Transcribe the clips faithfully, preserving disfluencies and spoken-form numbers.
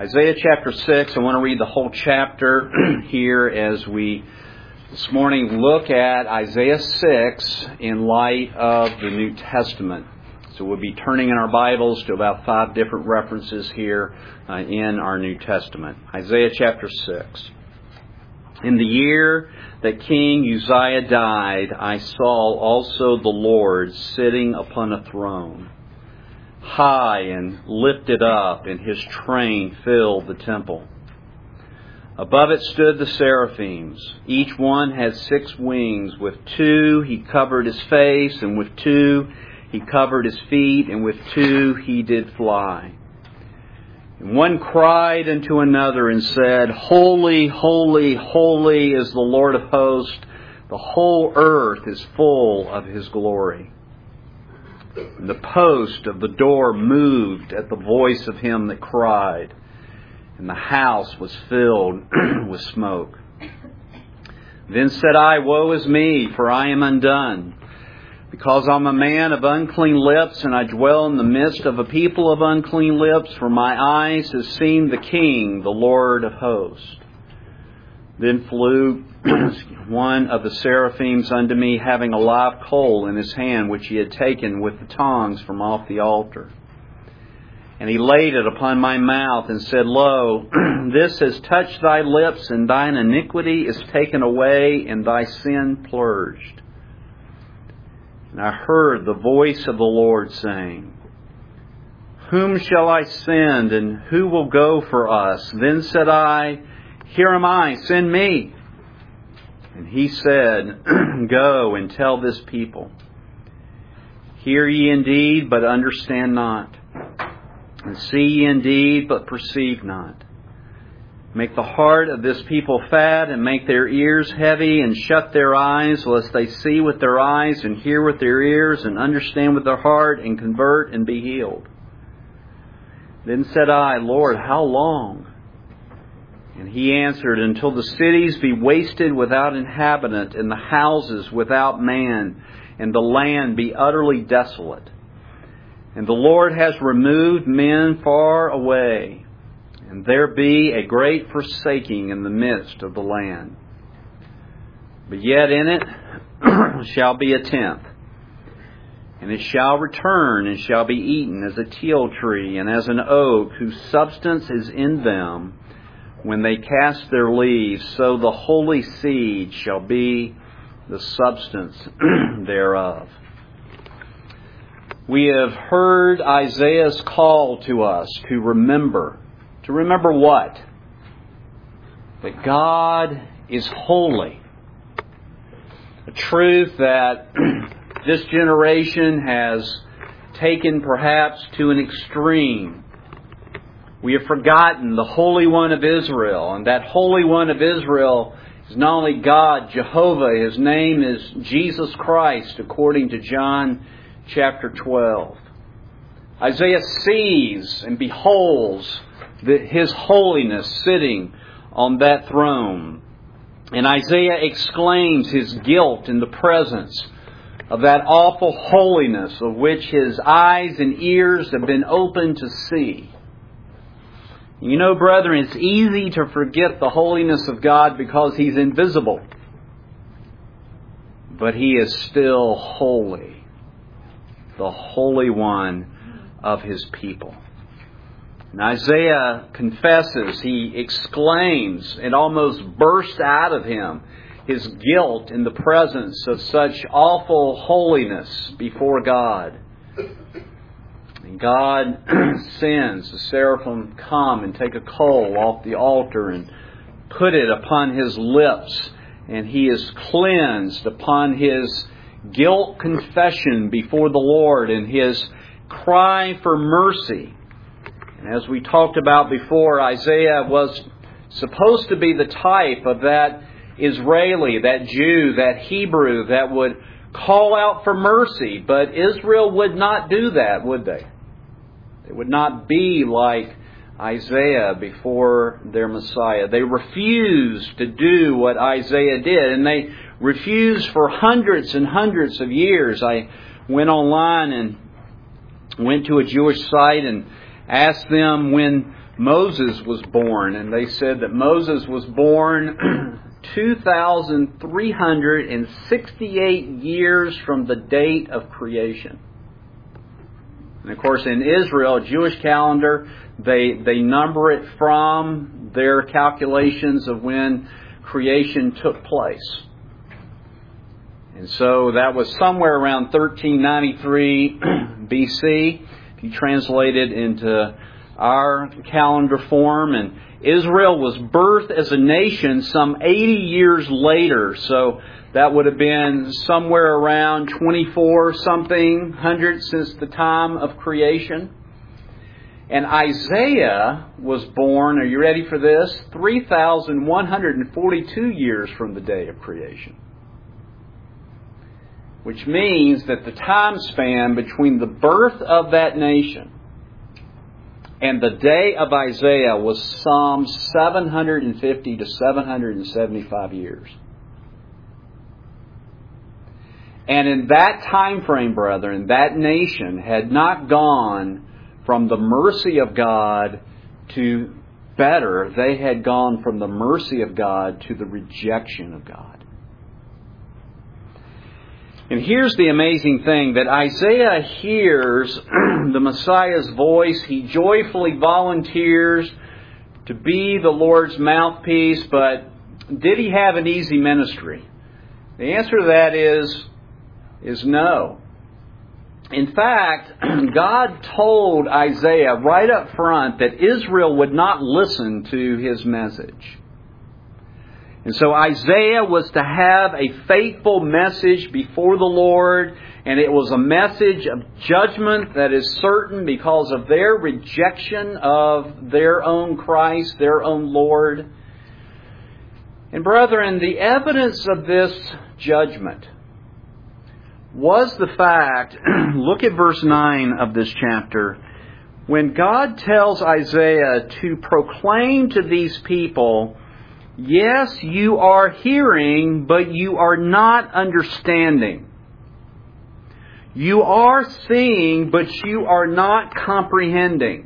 Isaiah chapter six, I want to read the whole chapter here as we this morning look at Isaiah six in light of the New Testament. So we'll be turning in our Bibles to about five different references here uh, in our New Testament. Isaiah chapter six. In the year that King Uzziah died, I saw also the Lord sitting upon a throne, high and lifted up, and His train filled the temple. Above it stood the seraphims. Each one had six wings. With two He covered His face, and with two He covered His feet, and with two He did fly. And one cried unto another and said, Holy, holy, holy is the Lord of hosts. The whole earth is full of His glory. And the post of the door moved at the voice of him that cried, and the house was filled with smoke. Then said I, Woe is me, for I am undone, because I'm a man of unclean lips, and I dwell in the midst of a people of unclean lips, for my eyes have seen the King, the Lord of hosts. Then flew one of the seraphims unto me, having a live coal in his hand, which he had taken with the tongs from off the altar. And he laid it upon my mouth, and said, Lo, this has touched thy lips, and thine iniquity is taken away, and thy sin purged. And I heard the voice of the Lord saying, Whom shall I send, and who will go for us? Then said I, Here am I, send me. And He said, Go and tell this people, Hear ye indeed, but understand not. And see ye indeed, but perceive not. Make the heart of this people fat, and make their ears heavy, and shut their eyes, lest they see with their eyes, and hear with their ears, and understand with their heart, and convert, and be healed. Then said I, Lord, how long? And He answered, Until the cities be wasted without inhabitant, and the houses without man, and the land be utterly desolate. And the Lord has removed men far away, and there be a great forsaking in the midst of the land. But yet in it shall be a tenth, and it shall return, and shall be eaten as a teil tree, and as an oak whose substance is in them. When they cast their leaves, so the holy seed shall be the substance thereof. We have heard Isaiah's call to us to remember. To remember what? That God is holy. A truth that this generation has taken perhaps to an extreme. We have forgotten the Holy One of Israel, and that Holy One of Israel is not only God, Jehovah. His name is Jesus Christ, according to John chapter twelve. Isaiah sees and beholds the, His holiness sitting on that throne. And Isaiah exclaims his guilt in the presence of that awful holiness of which his eyes and ears have been opened to see. You know, brethren, it's easy to forget the holiness of God because He's invisible. But He is still holy, the Holy One of His people. And Isaiah confesses, he exclaims, it almost bursts out of him, his guilt in the presence of such awful holiness before God. And God sends the seraphim come and take a coal off the altar and put it upon His lips. And he is cleansed upon his guilt confession before the Lord and his cry for mercy. And as we talked about before, Isaiah was supposed to be the type of that Israeli, that Jew, that Hebrew that would call out for mercy. But Israel would not do that, would they? They would not be like Isaiah before their Messiah. They refused to do what Isaiah did, and they refused for hundreds and hundreds of years. I went online and went to a Jewish site and asked them when Moses was born, and they said that Moses was born two thousand three hundred sixty-eight years from the date of creation. And of course, in Israel, Jewish calendar, they they number it from their calculations of when creation took place. And so that was somewhere around thirteen ninety-three B C, if you translate it into our calendar form. And Israel was birthed as a nation some eighty years later. So that would have been somewhere around twenty-four something hundred since the time of creation. And Isaiah was born, are you ready for this? three thousand one hundred forty-two years from the day of creation. Which means that the time span between the birth of that nation and the day of Isaiah was some seven hundred fifty to seven hundred seventy-five years. And in that time frame, brethren, that nation had not gone from the mercy of God to better. They had gone from the mercy of God to the rejection of God. And here's the amazing thing, that Isaiah hears the Messiah's voice. He joyfully volunteers to be the Lord's mouthpiece, but did he have an easy ministry? The answer to that is, is no. In fact, God told Isaiah right up front that Israel would not listen to his message. And so Isaiah was to have a faithful message before the Lord, and it was a message of judgment that is certain because of their rejection of their own Christ, their own Lord. And brethren, the evidence of this judgment was the fact, look at verse nine of this chapter, when God tells Isaiah to proclaim to these people, yes, you are hearing, but you are not understanding. You are seeing, but you are not comprehending.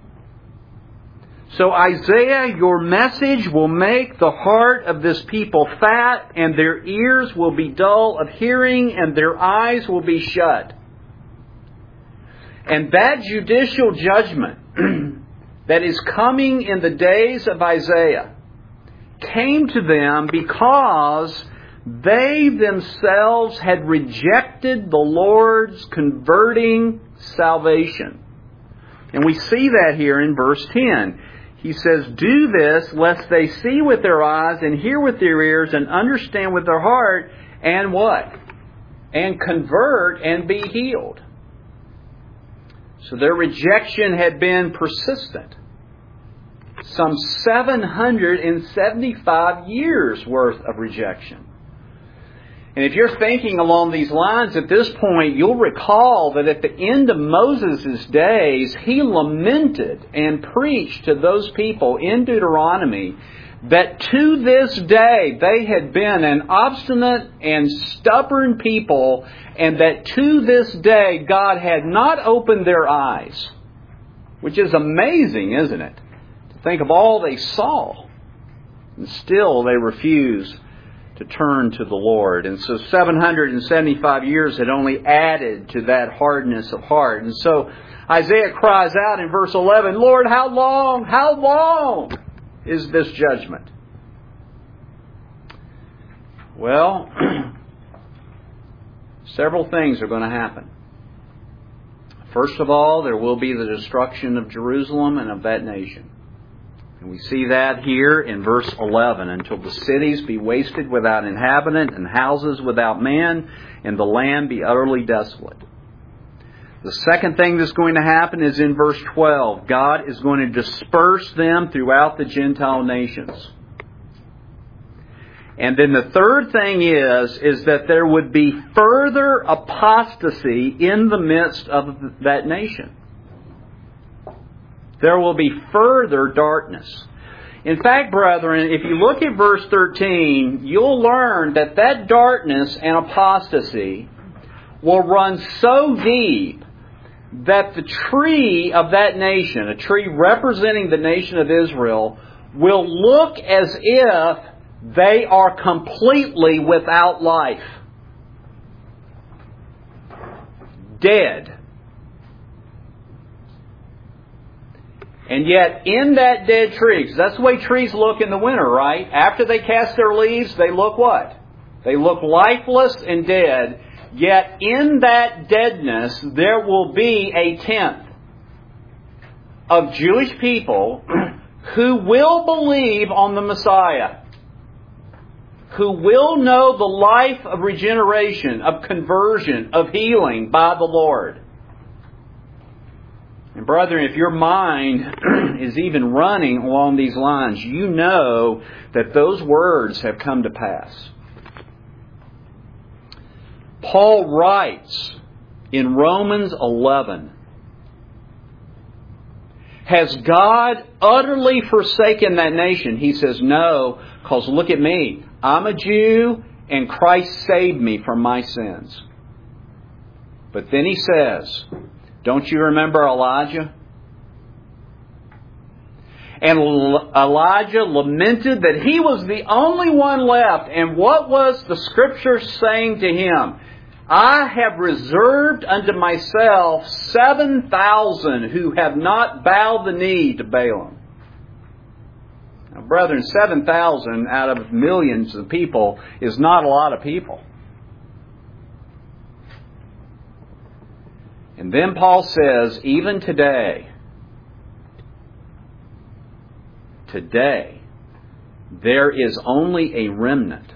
So Isaiah, your message will make the heart of this people fat, and their ears will be dull of hearing, and their eyes will be shut. And that judicial judgment that is coming in the days of Isaiah came to them because they themselves had rejected the Lord's converting salvation. And we see that here in verse ten. He says, do this lest they see with their eyes and hear with their ears and understand with their heart and what? And convert and be healed. So their rejection had been persistent. Some seven hundred seventy-five years worth of rejection. And if you're thinking along these lines at this point, you'll recall that at the end of Moses' days, he lamented and preached to those people in Deuteronomy that to this day they had been an obstinate and stubborn people, and that to this day God had not opened their eyes. Which is amazing, isn't it? To think of all they saw. And still they refused to turn to the Lord. And so seven hundred seventy-five years had only added to that hardness of heart. And so Isaiah cries out in verse eleven, Lord, how long, how long is this judgment? Well, several things are going to happen. First of all, there will be the destruction of Jerusalem and of that nation. And we see that here in verse eleven. Until the cities be wasted without inhabitant, and houses without man, and the land be utterly desolate. The second thing that's going to happen is in verse twelve. God is going to disperse them throughout the Gentile nations. And then the third thing is, is that there would be further apostasy in the midst of that nation. There will be further darkness. In fact, brethren, if you look at verse thirteen, you'll learn that that darkness and apostasy will run so deep that the tree of that nation, a tree representing the nation of Israel, will look as if they are completely without life. Dead. And yet, in that dead tree, because that's the way trees look in the winter, right? After they cast their leaves, they look what? They look lifeless and dead. Yet, in that deadness, there will be a tenth of Jewish people who will believe on the Messiah, who will know the life of regeneration, of conversion, of healing by the Lord. And brethren, if your mind is even running along these lines, you know that those words have come to pass. Paul writes in Romans eleven, has God utterly forsaken that nation? He says, no, because look at me. I'm a Jew and Christ saved me from my sins. But then he says, don't you remember Elijah? And Elijah lamented that he was the only one left. And what was the Scripture saying to him? I have reserved unto myself seven thousand who have not bowed the knee to Balaam. Now, brethren, seven thousand out of millions of people is not a lot of people. And then Paul says, even today, today, there is only a remnant.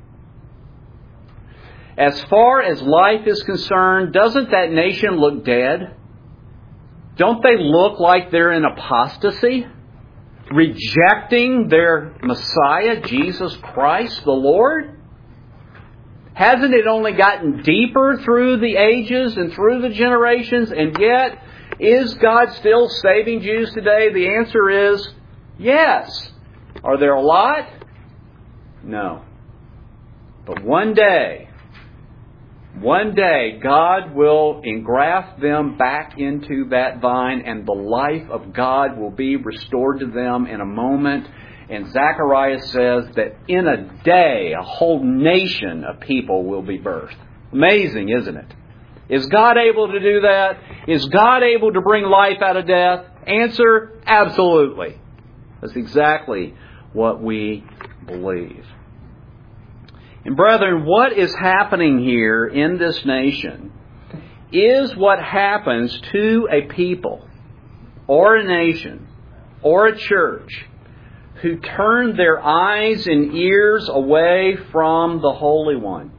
As far as life is concerned, doesn't that nation look dead? Don't they look like they're in apostasy? Rejecting their Messiah, Jesus Christ, the Lord? Hasn't it only gotten deeper through the ages and through the generations? And yet, is God still saving Jews today? The answer is yes. Are there a lot? No. But one day, one day, God will engraft them back into that vine, and the life of God will be restored to them in a moment. And Zechariah says that in a day, a whole nation of people will be birthed. Amazing, isn't it? Is God able to do that? Is God able to bring life out of death? Answer, absolutely. That's exactly what we believe. And brethren, what is happening here in this nation is what happens to a people or a nation or a church who turn their eyes and ears away from the Holy One.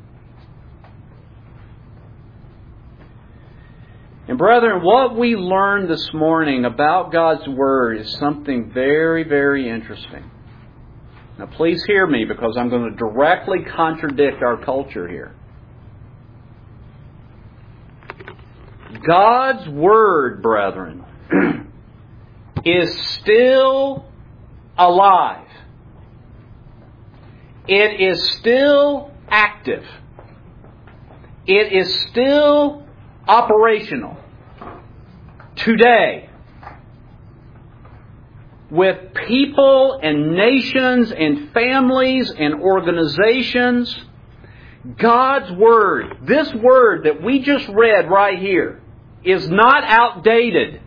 And brethren, what we learned this morning about God's Word is something very, very interesting. Now please hear me, because I'm going to directly contradict our culture here. God's Word, brethren, is still alive. It is still active. It is still operational today, with people and nations and families and organizations. God's Word, this Word that we just read right here, is not outdated.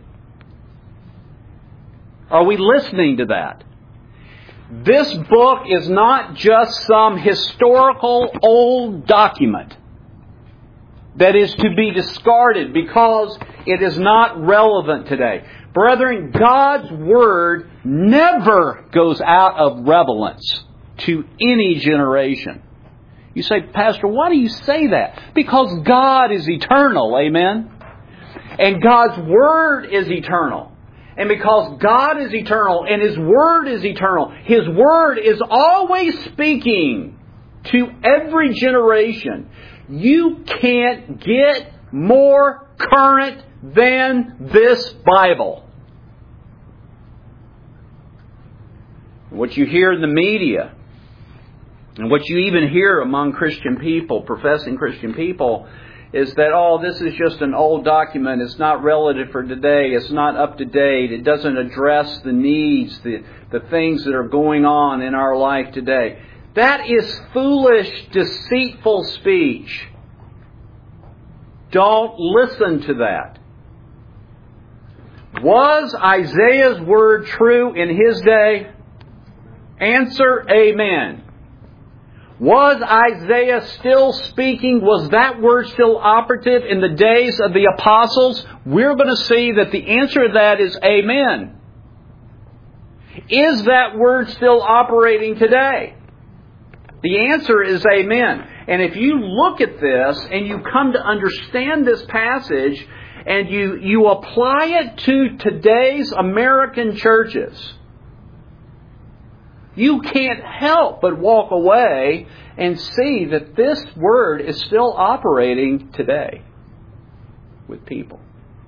Are we listening to that? This book is not just some historical old document that is to be discarded because it is not relevant today. Brethren, God's Word never goes out of relevance to any generation. You say, Pastor, why do you say that? Because God is eternal, amen? And God's Word is eternal. And because God is eternal and His Word is eternal, His Word is always speaking to every generation. You can't get more current than this Bible. What you hear in the media, and what you even hear among Christian people, professing Christian people, is that, oh, this is just an old document. It's not relative for today. It's not up to date. It doesn't address the needs, the, the things that are going on in our life today. That is foolish, deceitful speech. Don't listen to that. Was Isaiah's word true in his day? Answer, amen. Was Isaiah still speaking? Was that word still operative in the days of the apostles? We're going to see that the answer to that is amen. Is that word still operating today? The answer is amen. And if you look at this and you come to understand this passage and you, you apply it to today's American churches, you can't help but walk away and see that this word is still operating today with people.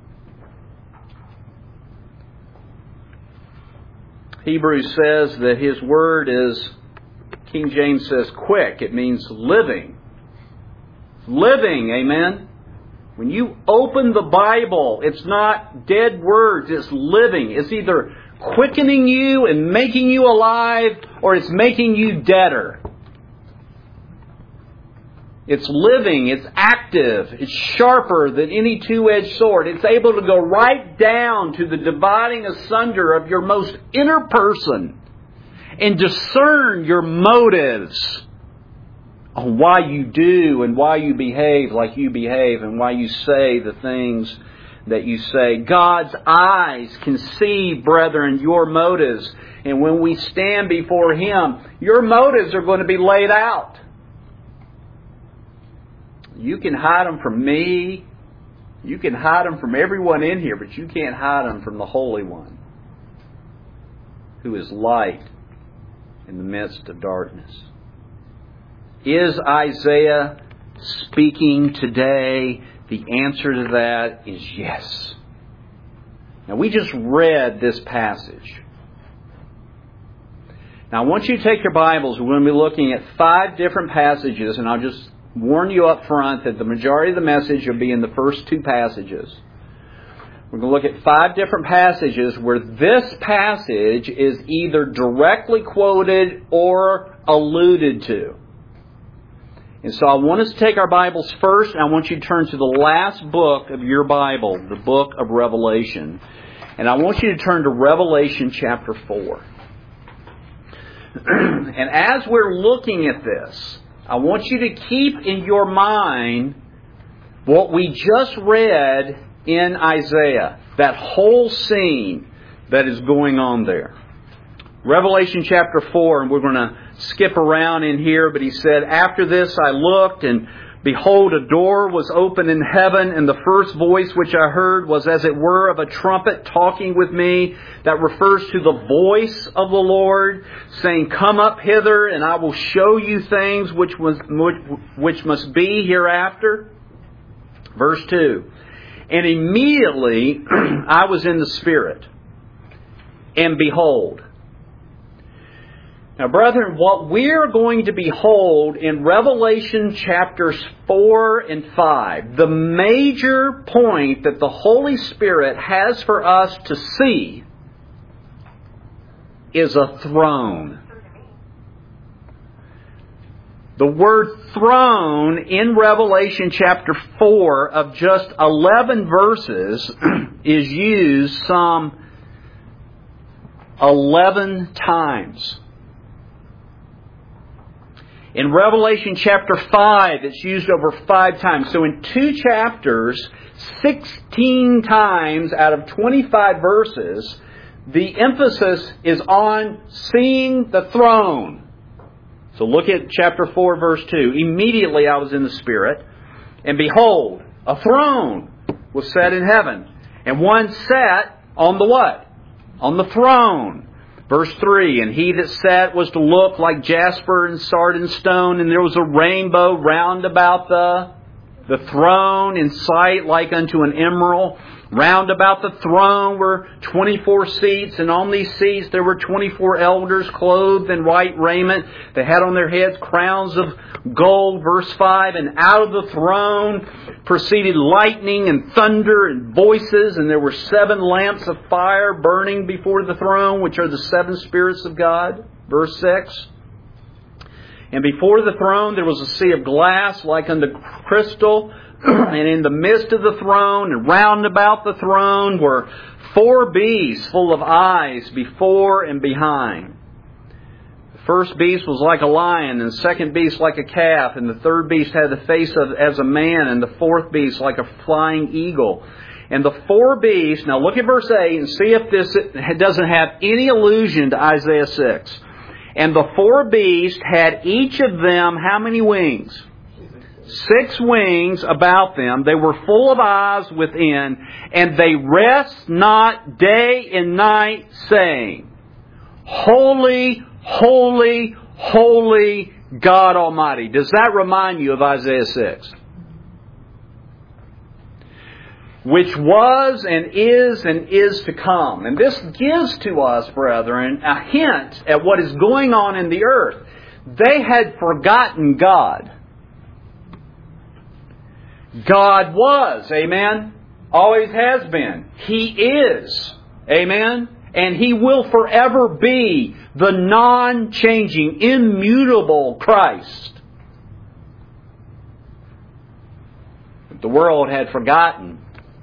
Hebrews says that His word is, King James says, quick. It means living. Living, amen? When you open the Bible, it's not dead words, it's living. It's either quickening you and making you alive, or it's making you deader. It's living, it's active, it's sharper than any two-edged sword. It's able to go right down to the dividing asunder of your most inner person and discern your motives on why you do and why you behave like you behave and why you say the things that you say. God's eyes can see, brethren, your motives. And when we stand before Him, your motives are going to be laid out. You can hide them from me. You can hide them from everyone in here, but you can't hide them from the Holy One, who is light in the midst of darkness. Is Isaiah speaking today? The answer to that is yes. Now, we just read this passage. Now, I want you to take your Bibles. We're going to be looking at five different passages, and I'll just warn you up front that the majority of the message will be in the first two passages. We're going to look at five different passages where this passage is either directly quoted or alluded to. And so I want us to take our Bibles first, and I want you to turn to the last book of your Bible, the book of Revelation. And I want you to turn to Revelation chapter four. And as we're looking at this, I want you to keep in your mind what we just read in Isaiah, that whole scene that is going on there. Revelation chapter four, and we're going to skip around in here, but he said, "After this I looked, and behold, a door was open in heaven, and the first voice which I heard was as it were of a trumpet talking with me." That refers to the voice of the Lord, saying, "Come up hither, and I will show you things which was which must be hereafter." Verse two, "And immediately I was in the Spirit, and behold." Now, brethren, what we're going to behold in Revelation chapters four and five, the major point that the Holy Spirit has for us to see is a throne. The word throne in Revelation chapter four of just eleven verses is used some eleven times. In Revelation chapter five, it's used over five times. So in two chapters, sixteen times out of twenty-five verses, the emphasis is on seeing the throne. So look at chapter four, verse two. "Immediately I was in the Spirit, and behold, a throne was set in heaven, and one sat on the what? On the throne." Verse three, "And he that sat was to look like jasper and sardine stone, and there was a rainbow round about the The throne in sight like unto an emerald. Round about the throne were twenty-four seats, and on these seats there were twenty-four elders clothed in white raiment. They had on their heads crowns of gold. Verse five, and out of the throne proceeded lightning and thunder and voices, and there were seven lamps of fire burning before the throne, which are the seven spirits of God. Verse six, and before the throne there was a sea of glass like unto crystal, and in the midst of the throne and round about the throne were four beasts full of eyes before and behind. The first beast was like a lion, and the second beast like a calf, and the third beast had the face of as a man, and the fourth beast like a flying eagle. And the four beasts, now look at verse eight and see if this doesn't have any allusion to Isaiah six. And the four beasts had each of them how many wings? Six wings about them. They were full of eyes within, and they rest not day and night, saying, Holy, holy, holy God Almighty. Does that remind you of Isaiah six? Which was and is and is to come. And this gives to us, brethren, a hint at what is going on in the earth. They had forgotten God. God was, amen, always has been. He is, amen, and He will forever be the non-changing, immutable Christ. But the world had forgotten.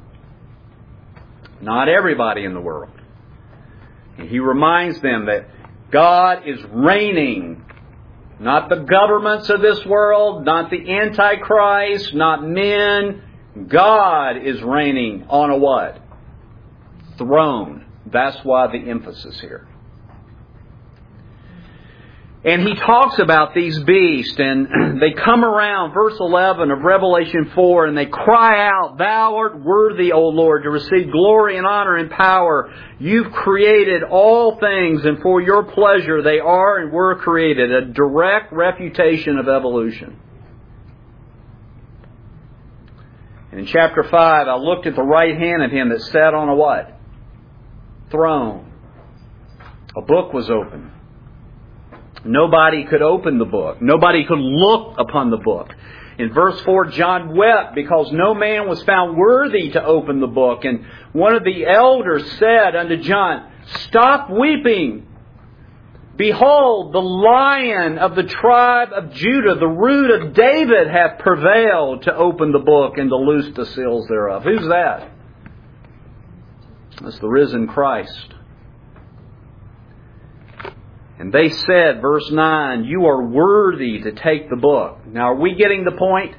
Not everybody in the world. And He reminds them that God is reigning. Not the governments of this world, not the Antichrist, not men. God is reigning on a what? Throne. That's why the emphasis here. And He talks about these beasts, and they come around, verse eleven of Revelation four, and they cry out, Thou art worthy, O Lord, to receive glory and honor and power. You've created all things, and for your pleasure they are and were created. A direct refutation of evolution. And in chapter five, I looked at the right hand of Him that sat on a what? Throne. A book was opened. Nobody could open the book. Nobody could look upon the book. In verse four, John wept because no man was found worthy to open the book. And one of the elders said unto John, Stop weeping. Behold, the Lion of the tribe of Judah, the Root of David, hath prevailed to open the book and to loose the seals thereof. Who's that? That's the risen Christ. And they said, verse nine, You are worthy to take the book. Now, are we getting the point?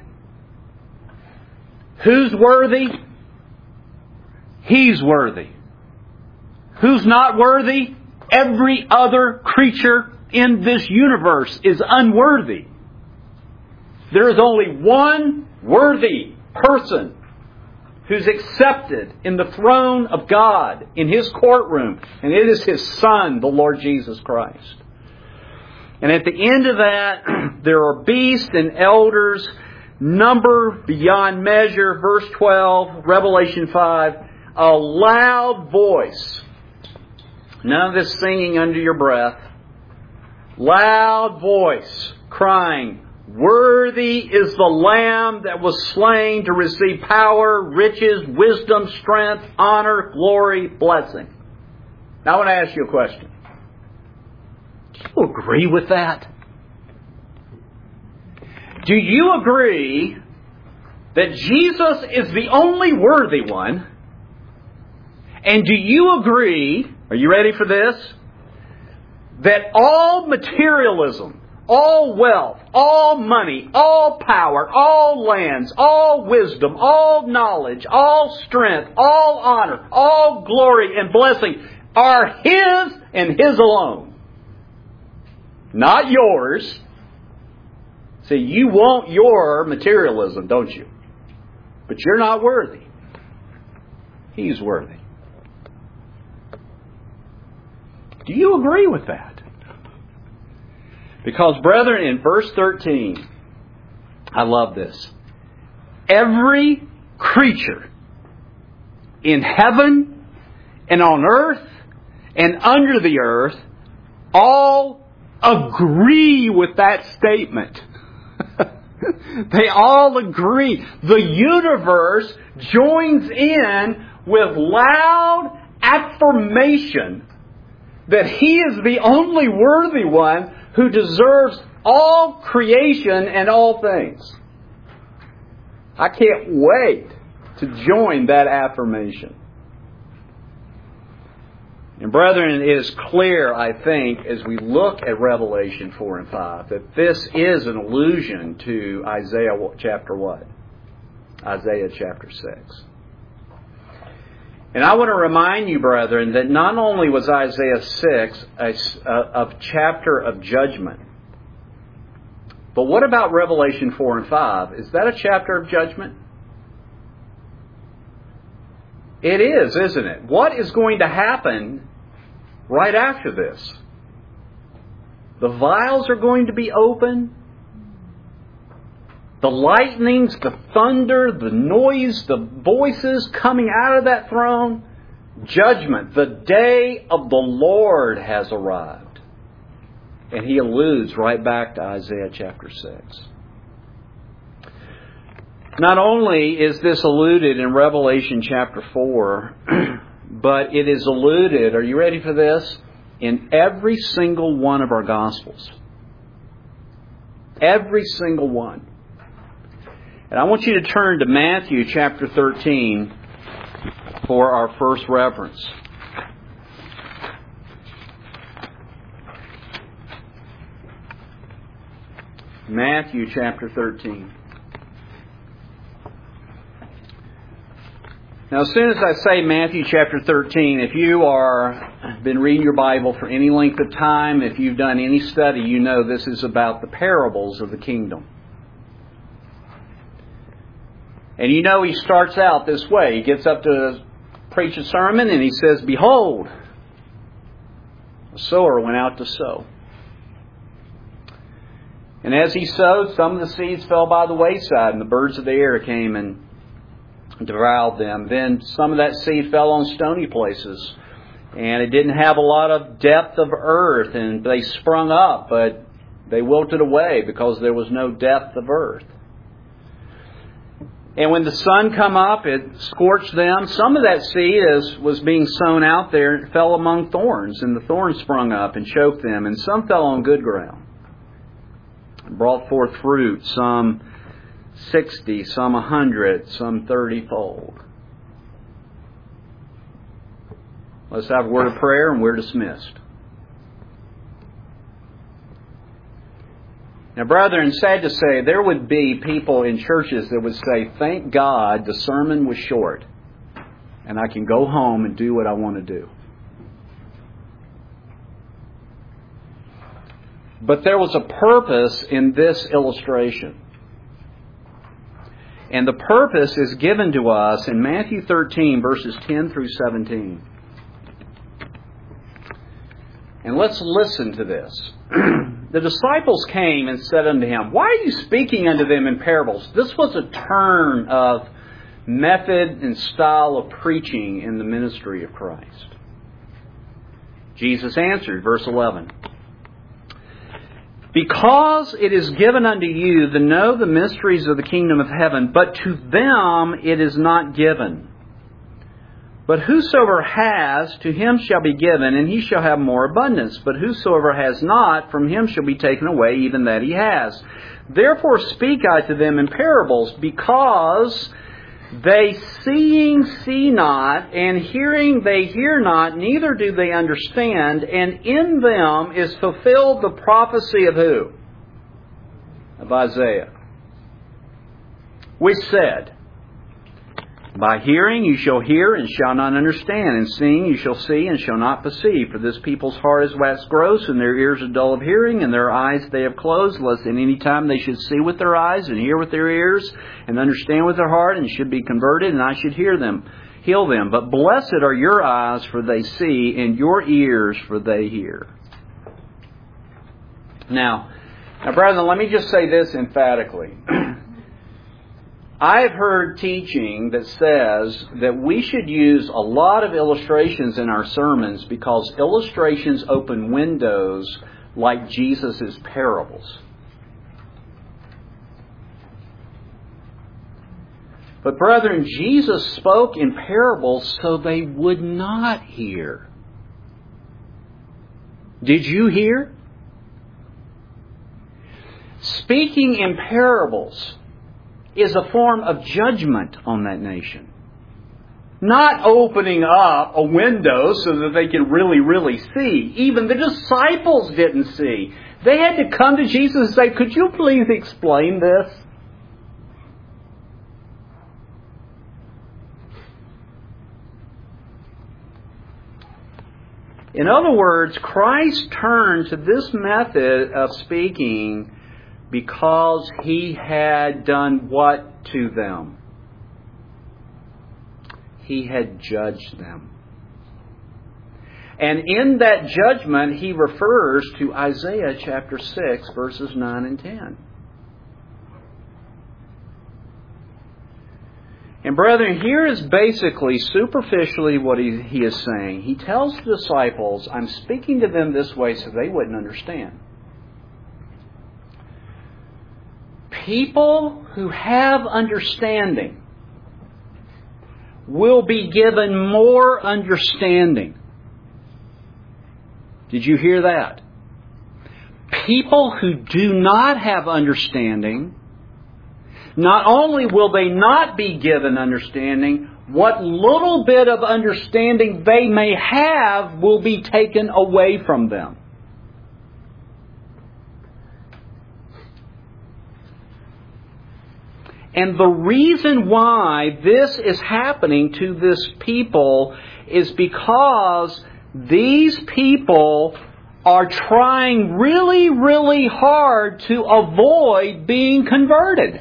Who's worthy? He's worthy. Who's not worthy? Every other creature in this universe is unworthy. There is only one worthy person who's accepted in the throne of God, in His courtroom, and it is His Son, the Lord Jesus Christ. And at the end of that, there are beasts and elders, number beyond measure, verse twelve, Revelation five, a loud voice. None of this singing under your breath. Loud voice crying, Worthy is the Lamb that was slain to receive power, riches, wisdom, strength, honor, glory, blessing. Now I want to ask you a question. Do you agree with that? Do you agree that Jesus is the only worthy one? And do you agree, are you ready for this? That all materialism, all wealth, all money, all power, all lands, all wisdom, all knowledge, all strength, all honor, all glory and blessing are His and His alone. Not yours. See, you want your materialism, don't you? But you're not worthy. He's worthy. Do you agree with that? Because, brethren, in verse thirteen, I love this. every creature in heaven and on earth and under the earth all agree with that statement. They all agree. The universe joins in with loud affirmation that He is the only worthy one who deserves all creation and all things. I can't wait to join that affirmation. And brethren, it is clear, I think, as we look at Revelation four and five, that this is an allusion to Isaiah chapter what? Isaiah chapter six. And I want to remind you, brethren, that not only was Isaiah six a, a, a chapter of judgment, but what about Revelation four and five? Is that a chapter of judgment? It is, isn't it? What is going to happen right after this? The vials are going to be open. The lightnings, the thunder, the noise, the voices coming out of that throne. Judgment. The day of the Lord has arrived. And he alludes right back to Isaiah chapter six. Not only is this alluded in Revelation chapter four, but it is alluded, are you ready for this? In every single one of our Gospels. Every single one. And I want you to turn to Matthew chapter thirteen for our first reference. Matthew chapter thirteen. Now, as soon as I say Matthew chapter thirteen, if you are been reading your Bible for any length of time, if you've done any study, you know this is about the parables of the kingdom. And you know he starts out this way. He gets up to preach a sermon and he says, "Behold, a sower went out to sow. And as he sowed, some of the seeds fell by the wayside, and the birds of the air came and devoured them. Then some of that seed fell on stony places, and it didn't have a lot of depth of earth, and they sprung up, but they wilted away because there was no depth of earth. And when the sun come up, it scorched them. Some of that seed is, was being sown out there, and it fell among thorns, and the thorns sprung up and choked them. And some fell on good ground, and brought forth fruit, some sixty, some a hundred, some thirty-fold." Let's have a word of prayer and we're dismissed. Now, brethren, sad to say, there would be people in churches that would say, "Thank God the sermon was short and I can go home and do what I want to do." But there was a purpose in this illustration. And the purpose is given to us in Matthew thirteen, verses ten through seventeen. And let's listen to this. "The disciples came and said unto him, Why are you speaking unto them in parables?" This was a turn of method and style of preaching in the ministry of Christ. Jesus answered, verse eleven, "Because it is given unto you to know the mysteries of the kingdom of heaven, but to them it is not given. But whosoever has, to him shall be given, and he shall have more abundance. But whosoever has not, from him shall be taken away even that he has. Therefore speak I to them in parables, because they seeing see not, and hearing they hear not, neither do they understand. And in them is fulfilled the prophecy of who? Of Isaiah, which said, By hearing you shall hear and shall not understand, and seeing you shall see and shall not perceive. For this people's heart is waxed gross, and their ears are dull of hearing, and their eyes they have closed, lest at any time they should see with their eyes, and hear with their ears, and understand with their heart, and should be converted, and I should hear them, heal them. But blessed are your eyes, for they see, and your ears, for they hear." Now, now, brethren, let me just say this emphatically. I've heard teaching that says that we should use a lot of illustrations in our sermons because illustrations open windows like Jesus' parables. But brethren, Jesus spoke in parables so they would not hear. Did you hear? Speaking in parables is a form of judgment on that nation. Not opening up a window so that they can really, really see. Even the disciples didn't see. They had to come to Jesus and say, "Could you please explain this?" In other words, Christ turned to this method of speaking because He had done what to them? He had judged them. And in that judgment, He refers to Isaiah chapter six, verses nine and ten. And brethren, here is basically, superficially, what he, he is saying. He tells the disciples, I'm speaking to them this way so they wouldn't understand. People who have understanding will be given more understanding. Did you hear that? People who do not have understanding, not only will they not be given understanding, what little bit of understanding they may have will be taken away from them. And the reason why this is happening to this people is because these people are trying really, really hard to avoid being converted.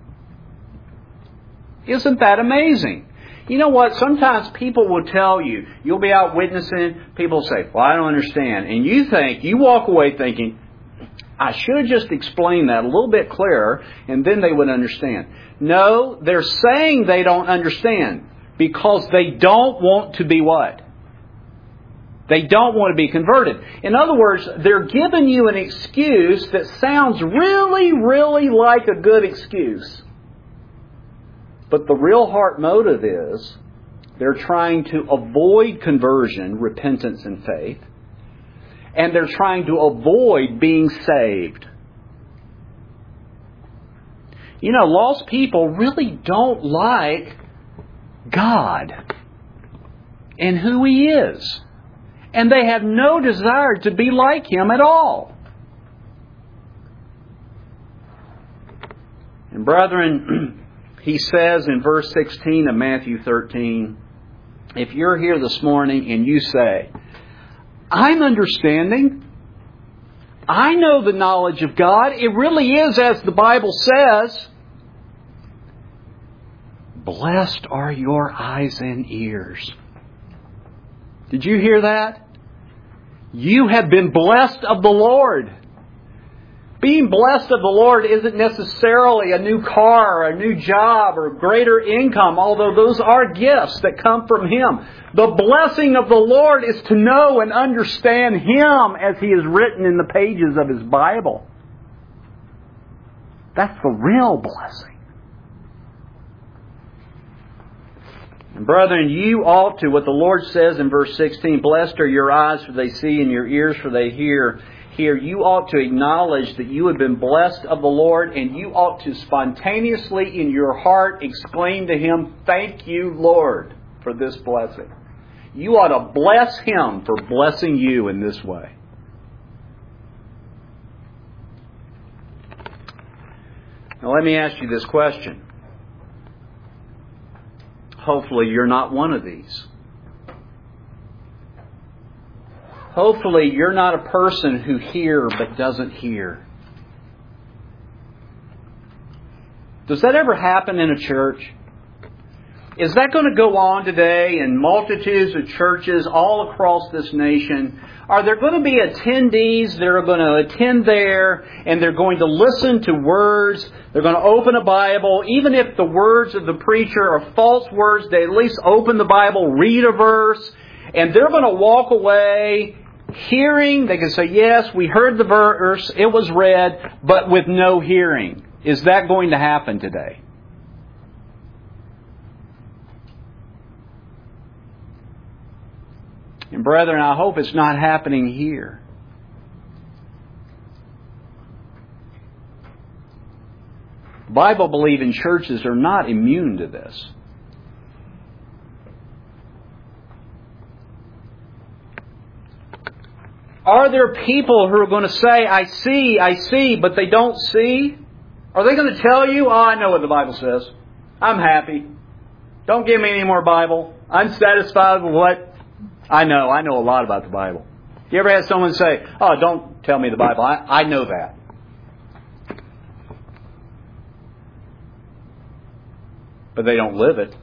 Isn't that amazing? You know what? Sometimes people will tell you, you'll be out witnessing, people say, well, I don't understand. And you think, you walk away thinking, I should have just explained that a little bit clearer, and then they would understand. No, they're saying they don't understand because they don't want to be what? They don't want to be converted. In other words, they're giving you an excuse that sounds really, really like a good excuse. But the real heart motive is they're trying to avoid conversion, repentance, and faith. And they're trying to avoid being saved. You know, lost people really don't like God and who He is. And they have no desire to be like Him at all. And brethren, He says in verse sixteen of Matthew thirteen, if you're here this morning and you say, I'm understanding, I know the knowledge of God, it really is as the Bible says, blessed are your eyes and ears. Did you hear that? You have been blessed of the Lord. Being blessed of the Lord isn't necessarily a new car, or a new job, or greater income, although those are gifts that come from Him. The blessing of the Lord is to know and understand Him as He is written in the pages of His Bible. That's the real blessing. And brethren, you ought to, what the Lord says in verse sixteen, blessed are your eyes for they see and your ears for they hear. Here, you ought to acknowledge that you have been blessed of the Lord, and you ought to spontaneously in your heart exclaim to Him, thank you, Lord, for this blessing. You ought to bless Him for blessing you in this way. Now let me ask you this question. Hopefully you're not one of these. Hopefully you're not a person who hears but doesn't hear. Does that ever happen in a church? Is that going to go on today in multitudes of churches all across this nation? Are there going to be attendees that are going to attend there and they're going to listen to words? They're going to open a Bible. Even if the words of the preacher are false words, they at least open the Bible, read a verse, and they're going to walk away hearing. They can say, yes, we heard the verse, it was read, but with no hearing. Is that going to happen today? And brethren, I hope it's not happening here. Bible-believing churches are not immune to this. Are there people who are going to say, I see, I see, but they don't see? Are they going to tell you, oh, I know what the Bible says. I'm happy. Don't give me any more Bible. I'm satisfied with what I know. I know a lot about the Bible. You ever had someone say, oh, don't tell me the Bible. I, I know that. But they don't live it.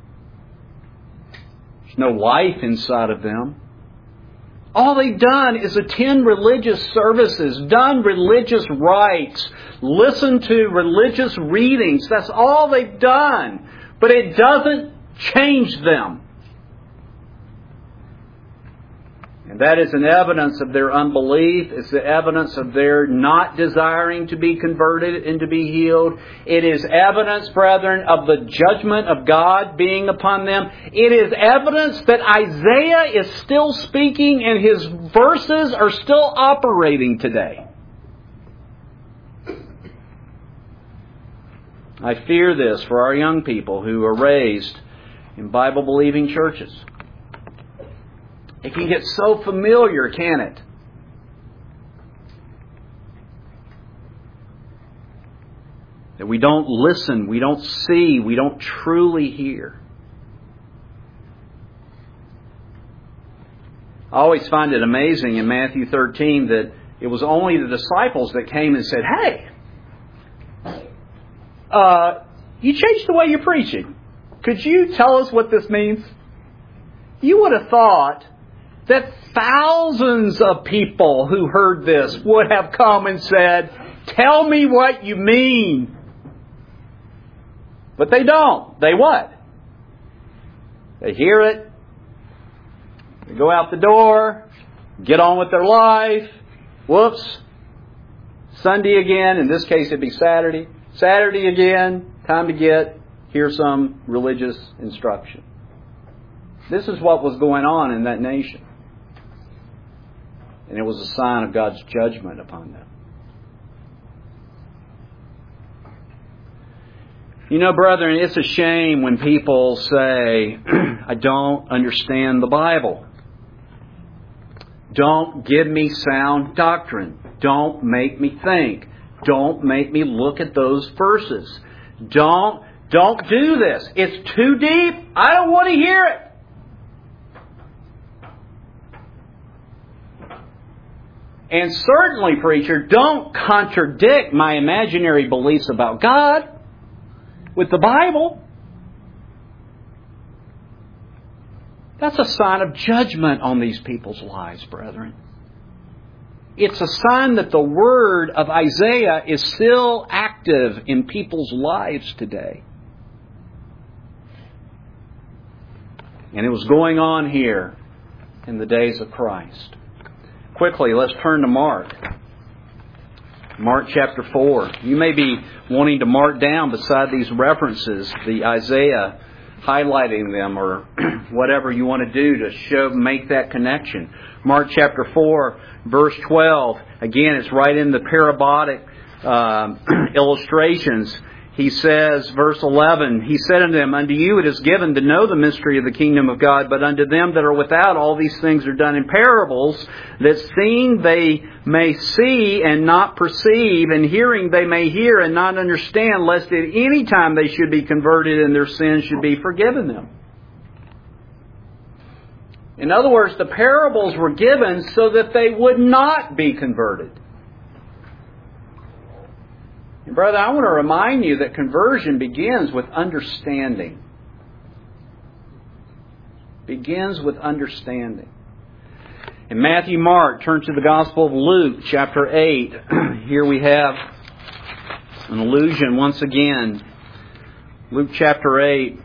There's no life inside of them. All they've done is attend religious services, done religious rites, listen to religious readings. That's all they've done. But it doesn't change them. And that is an evidence of their unbelief. It's the evidence of their not desiring to be converted and to be healed. It is evidence, brethren, of the judgment of God being upon them. It is evidence that Isaiah is still speaking and his verses are still operating today. I fear this for our young people who are raised in Bible-believing churches. It can get so familiar, can it? That we don't listen, we don't see, we don't truly hear. I always find it amazing in Matthew thirteen that it was only the disciples that came and said, hey, uh, you changed the way you're preaching. Could you tell us what this means? You would have thought that thousands of people who heard this would have come and said, tell me what you mean. But they don't. They what? They hear it. They go out the door. Get on with their life. Whoops. Sunday again. In this case it'd be Saturday. Saturday again. Time to get, hear some religious instruction. This is what was going on in that nation. And it was a sign of God's judgment upon them. You know, brethren, it's a shame when people say, I don't understand the Bible. Don't give me sound doctrine. Don't make me think. Don't make me look at those verses. Don't, don't do this. It's too deep. I don't want to hear it. And certainly, preacher, don't contradict my imaginary beliefs about God with the Bible. That's a sign of judgment on these people's lives, brethren. It's a sign that the word of Isaiah is still active in people's lives today. And it was going on here in the days of Christ. Quickly, let's turn to Mark. Mark chapter four. You may be wanting to mark down beside these references the Isaiah, highlighting them or whatever you want to do to show, make that connection. Mark chapter four, verse twelve. Again, it's right in the parabolic uh, illustrations. He says, verse eleven, He said unto them, Unto you it is given to know the mystery of the kingdom of God, but unto them that are without all these things are done in parables, that seeing they may see and not perceive, and hearing they may hear and not understand, lest at any time they should be converted and their sins should be forgiven them. In other words, the parables were given so that they would not be converted. Brother, I want to remind you that conversion begins with understanding. Begins with understanding. In Matthew, Mark, turn to the Gospel of Luke, chapter eight. Here we have an allusion once again. Luke chapter eight,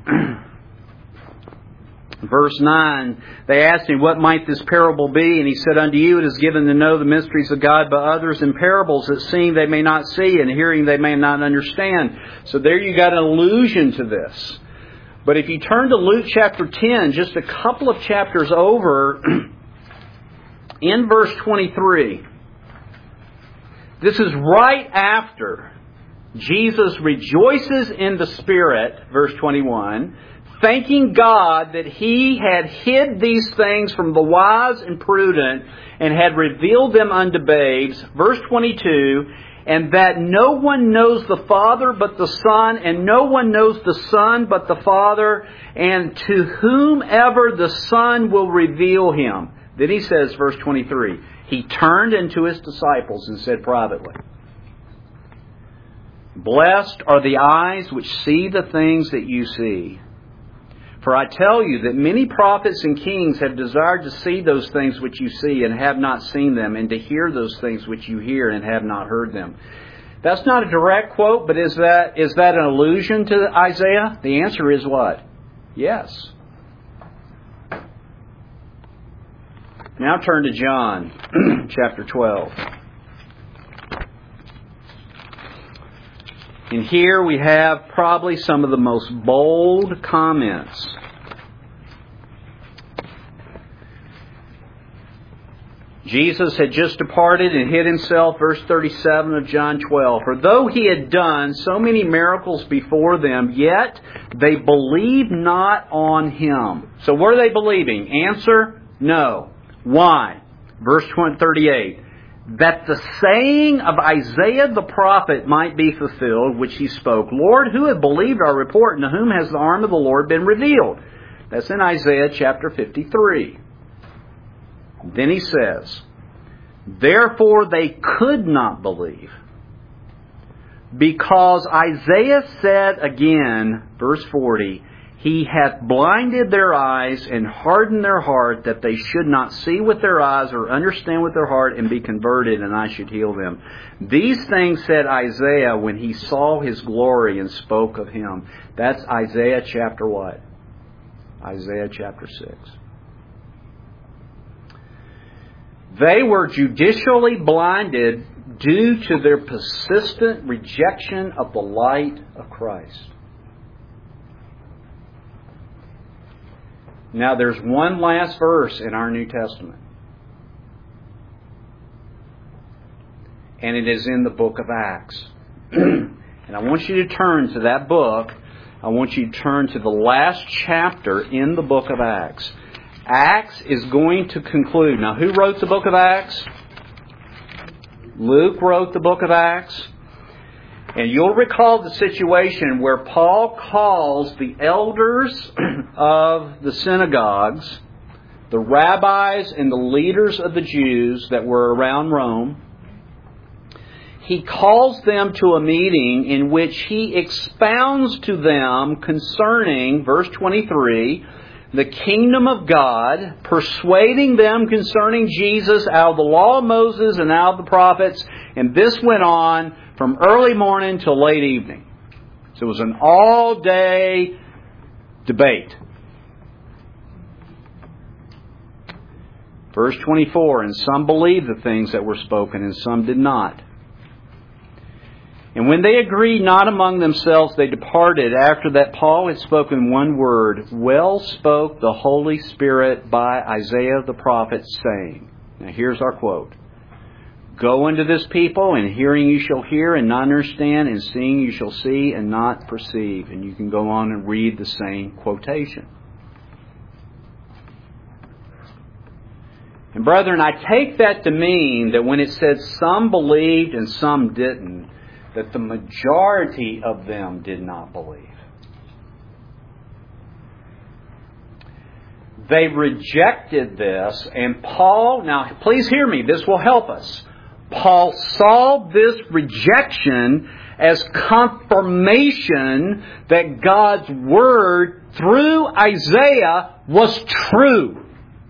verse nine. They asked him, what might this parable be? And he said, unto you it is given to know the mysteries of God, but others in parables that seeing they may not see, and hearing they may not understand. So there you got an allusion to this. But if you turn to Luke chapter ten, just a couple of chapters over, in verse twenty-three, this is right after Jesus rejoices in the Spirit, verse twenty-one, thanking God that He had hid these things from the wise and prudent and had revealed them unto babes. Verse twenty-two, and that no one knows the Father but the Son, and no one knows the Son but the Father, and to whomever the Son will reveal Him. Then he says, verse twenty-three, He turned unto His disciples and said privately, blessed are the eyes which see the things that you see. For I tell you that many prophets and kings have desired to see those things which you see and have not seen them, and to hear those things which you hear and have not heard them. That's not a direct quote, but is that is that an allusion to Isaiah? The answer is what? Yes. Now turn to John chapter twelve. And here we have probably some of the most bold comments. Jesus had just departed and hid Himself, verse thirty-seven of John twelve. For though He had done so many miracles before them, yet they believed not on Him. So what are they believing? Answer, no. Why? Verse thirty-eight. That the saying of Isaiah the prophet might be fulfilled, which he spoke, Lord, who hath believed our report, and to whom has the arm of the Lord been revealed? That's in Isaiah chapter fifty-three. Then he says, therefore they could not believe, because Isaiah said again, verse forty, He hath blinded their eyes and hardened their heart, that they should not see with their eyes or understand with their heart and be converted, and I should heal them. These things said Isaiah when he saw His glory and spoke of Him. That's Isaiah chapter what? Isaiah chapter six. They were judicially blinded due to their persistent rejection of the light of Christ. Now there's one last verse in our New Testament. And it is in the book of Acts. And I want you to turn to that book. I want you to turn to the last chapter in the book of Acts. Acts is going to conclude. Now who wrote the book of Acts? Luke wrote the book of Acts. And you'll recall the situation where Paul calls the elders of the synagogues, the rabbis and the leaders of the Jews that were around Rome. He calls them to a meeting in which he expounds to them concerning, verse twenty-three, the kingdom of God, persuading them concerning Jesus out of the law of Moses and out of the prophets. And this went on from early morning till late evening. So it was an all-day debate. Verse twenty-four, and some believed the things that were spoken, and some did not. And when they agreed not among themselves, they departed, after that Paul had spoken one word. Well spoke the Holy Spirit by Isaiah the prophet, saying, now here's our quote, go unto this people, and hearing you shall hear and not understand, and seeing you shall see and not perceive. And you can go on and read the same quotation. And brethren, I take that to mean that when it said some believed and some didn't, that the majority of them did not believe. They rejected this, and Paul, now please hear me, this will help us. Paul saw this rejection as confirmation that God's Word through Isaiah was true.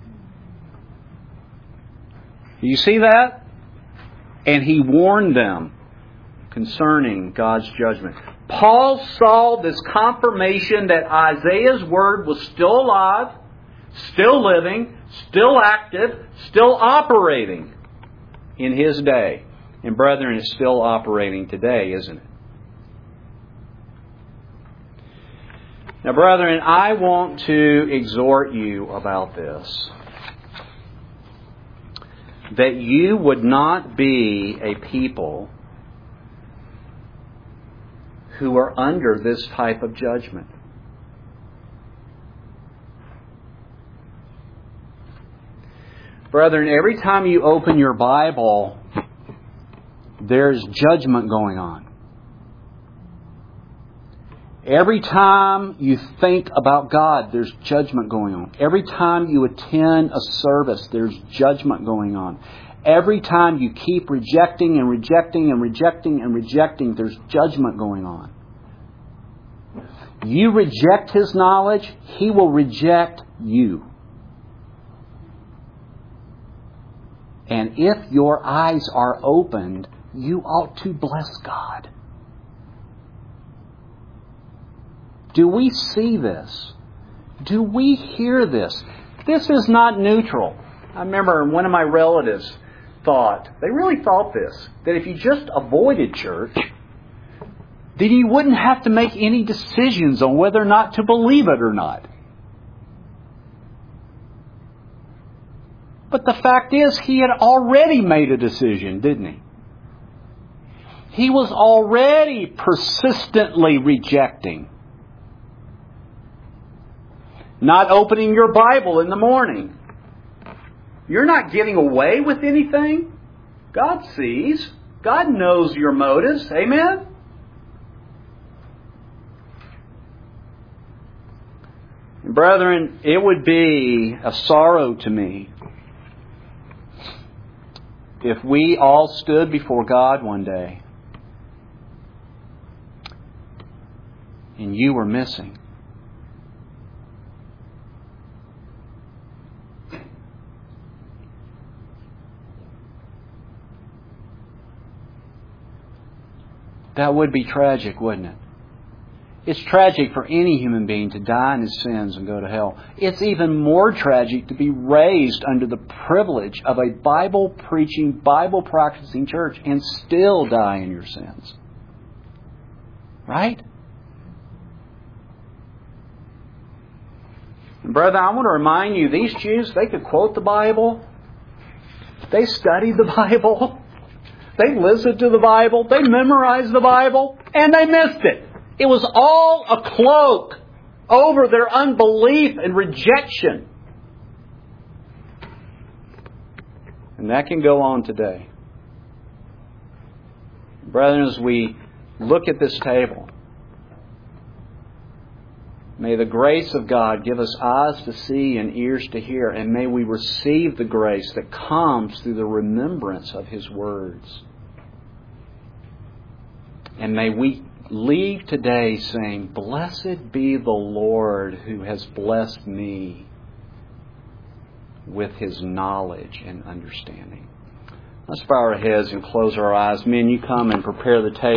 You see that? And he warned them concerning God's judgment. Paul saw this confirmation that Isaiah's word was still alive, still living, still active, still operating in his day. And brethren, it's still operating today, isn't it? Now, brethren, I want to exhort you about this. That you would not be a people who are under this type of judgment. Brethren, every time you open your Bible, there's judgment going on. Every time you think about God, there's judgment going on. Every time you attend a service, there's judgment going on. Every time you keep rejecting and rejecting and rejecting and rejecting, there's judgment going on. You reject His knowledge, He will reject you. And if your eyes are opened, you ought to bless God. Do we see this? Do we hear this? This is not neutral. I remember one of my relatives thought, they really thought this, that if you just avoided church, then you wouldn't have to make any decisions on whether or not to believe it or not. But the fact is, he had already made a decision, didn't he? He was already persistently rejecting. Not opening your Bible in the morning. You're not getting away with anything. God sees. God knows your motives. Amen? And brethren, it would be a sorrow to me if we all stood before God one day and you were missing. That would be tragic, wouldn't it? It's tragic for any human being to die in his sins and go to hell. It's even more tragic to be raised under the privilege of a Bible-preaching, Bible-practicing church and still die in your sins. Right? And brother, I want to remind you, these Jews, they could quote the Bible. They studied the Bible. They listened to the Bible. They memorized the Bible. And they missed it. It was all a cloak over their unbelief and rejection. And that can go on today. Brethren, as we look at this table, may the grace of God give us eyes to see and ears to hear, and may we receive the grace that comes through the remembrance of His words. And may we leave today saying, "Blessed be the Lord who has blessed me with His knowledge and understanding." Let's bow our heads and close our eyes. Men, you come and prepare the table.